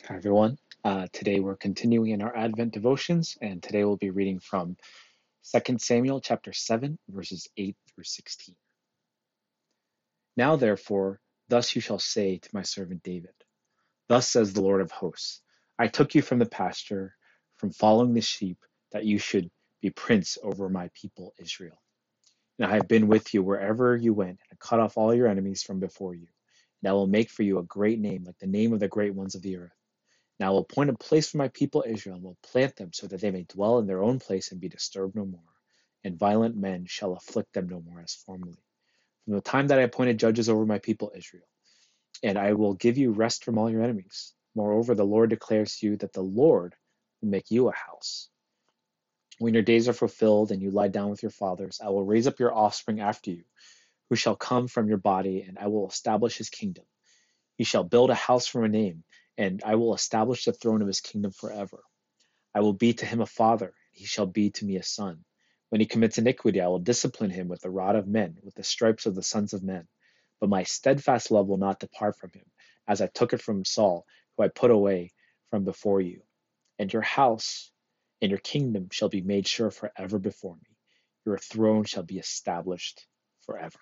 Hi, everyone. Today we're continuing in our Advent devotions, and today we'll be reading from 2 Samuel chapter 7, verses 8 through 16. Now, therefore, thus you shall say to my servant David, Thus says the Lord of hosts, I took you from the pasture, from following the sheep, that you should be prince over my people Israel. And I have been with you wherever you went, and cut off all your enemies from before you. And I will make for you a great name, like the name of the great ones of the earth. Now I will appoint a place for my people Israel, and will plant them so that they may dwell in their own place and be disturbed no more. And violent men shall afflict them no more as formerly. From the time that I appointed judges over my people Israel, and I will give you rest from all your enemies. Moreover, the Lord declares to you that the Lord will make you a house. When your days are fulfilled and you lie down with your fathers, I will raise up your offspring after you, who shall come from your body, and I will establish his kingdom. He shall build a house for my name, and I will establish the throne of his kingdom forever. I will be to him a father, and he shall be to me a son. When he commits iniquity, I will discipline him with the rod of men, with the stripes of the sons of men. But my steadfast love will not depart from him, as I took it from Saul, who I put away from before you. And your house and your kingdom shall be made sure forever before me. Your throne shall be established forever.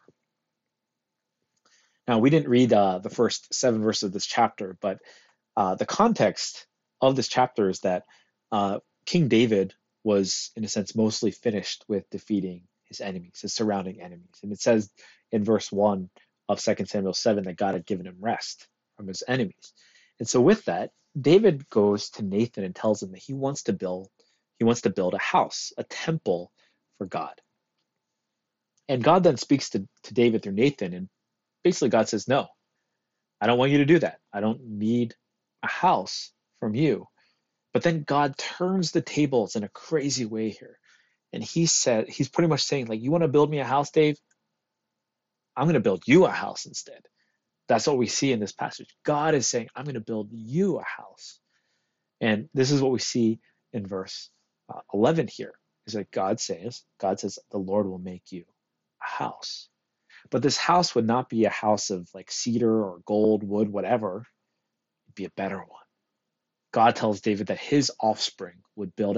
Now, we didn't read the first 7 verses of this chapter, but the context of this chapter is that King David was, in a sense, mostly finished with defeating his enemies, his surrounding enemies. And it says in verse 1 of 2 Samuel 7 that God had given him rest from his enemies. And so with that, David goes to Nathan and tells him that he wants to build a house, a temple for God. And God then speaks to David through Nathan, and basically God says, no, I don't want you to do that. I don't need a house from you. But then God turns the tables in a crazy way here. And he's pretty much saying, like, you want to build me a house, Dave? I'm going to build you a house instead. That's what we see in this passage. God is saying, I'm going to build you a house. And this is what we see in verse 11 here, is that God says, the Lord will make you a house. But this house would not be a house of like cedar or gold, wood, whatever. It'd be a better one. God tells David that his offspring would build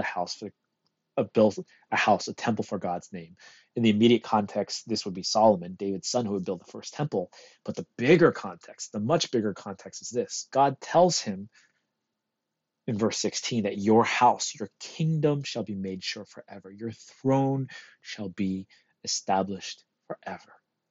a temple for God's name. In the immediate context, this would be Solomon, David's son, who would build the first temple. But the bigger context, the much bigger context is this. God tells him in verse 16 that your house, your kingdom shall be made sure forever. Your throne shall be established forever.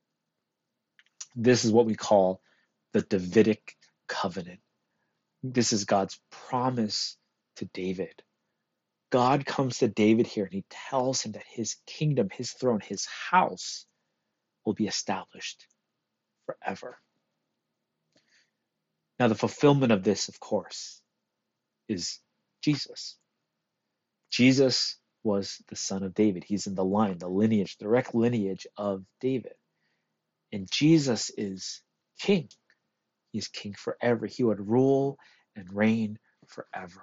This is what we call the Davidic covenant. This is God's promise to David. God comes to David here and he tells him that his kingdom, his throne, his house will be established forever. Now, the fulfillment of this, of course, is Jesus. Jesus was the son of David. He's in the line, the lineage, direct lineage of David. And Jesus is king. He's king forever. He would rule and reign forever.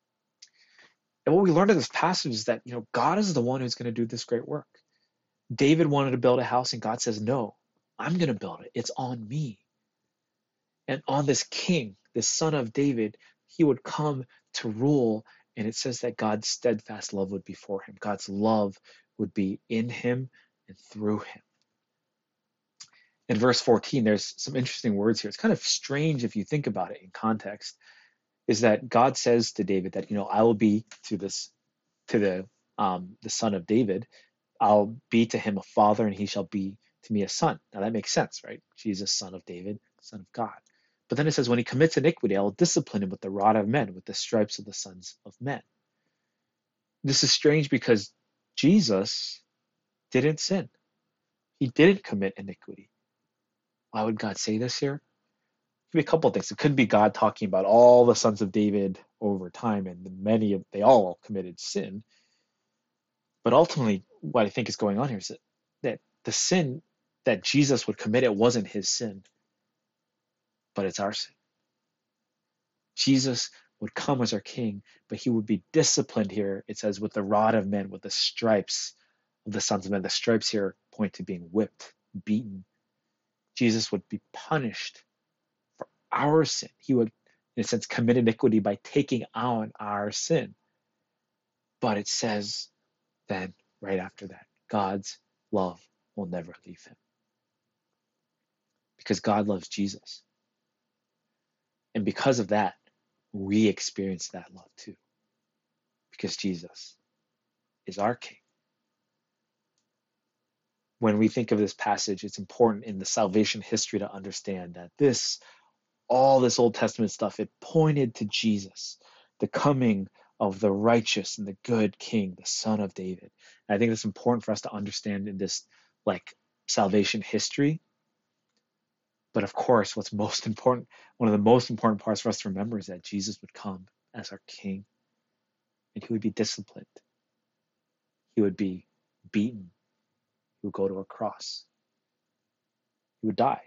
And what we learned in this passage is that, God is the one who's going to do this great work. David wanted to build a house, and God says, no, I'm going to build it. It's on me. And on this king, this son of David, he would come to rule. And it says that God's steadfast love would be for him. God's love would be in him and through him. In verse 14, there's some interesting words here. It's kind of strange if you think about it in context, is that God says to David that, I will be to the son of David, I'll be to him a father, and he shall be to me a son. Now that makes sense, right? Jesus, son of David, son of God. But then it says, when he commits iniquity, I will discipline him with the rod of men, with the stripes of the sons of men. This is strange because Jesus didn't sin. He didn't commit iniquity. Why would God say this here? It could be a couple of things. It could be God talking about all the sons of David over time, and they all committed sin. But ultimately, what I think is going on here is that the sin that Jesus would commit, it wasn't his sin, but it's our sin. Jesus would come as our king, but he would be disciplined here, it says, with the rod of men, with the stripes of the sons of men. The stripes here point to being whipped, beaten. Jesus would be punished for our sin. He would in a sense, commit iniquity by taking on our sin. But it says then, right after that, God's love will never leave him. Because God loves Jesus. And because of that, we experience that love too. Because Jesus is our King. When we think of this passage, it's important in the salvation history to understand that all this Old Testament stuff, it pointed to Jesus, the coming of the righteous and the good King, the Son of David. And I think it's important for us to understand in this like salvation history. But of course, what's most important, one of the most important parts for us to remember is that Jesus would come as our King, and he would be disciplined. He would be beaten. He would go to a cross. He would die.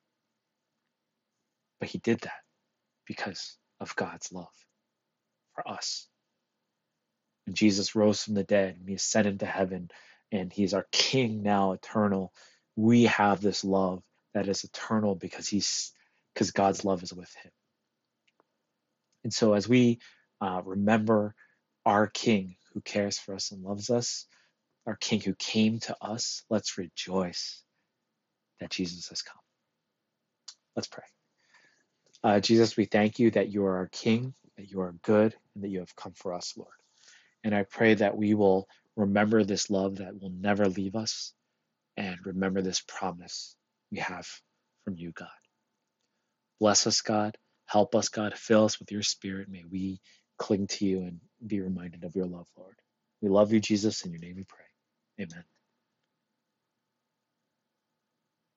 But he did that because of God's love for us. And Jesus rose from the dead and he ascended to heaven and he is our King now, eternal. We have this love that is eternal because God's love is with him. And so as we remember our King who cares for us and loves us, our King who came to us, let's rejoice that Jesus has come. Let's pray. Jesus, we thank you that you are our King, that you are good, and that you have come for us, Lord. And I pray that we will remember this love that will never leave us and remember this promise we have from you, God. Bless us, God. Help us, God. Fill us with your spirit. May we cling to you and be reminded of your love, Lord. We love you, Jesus. In your name we pray. Amen.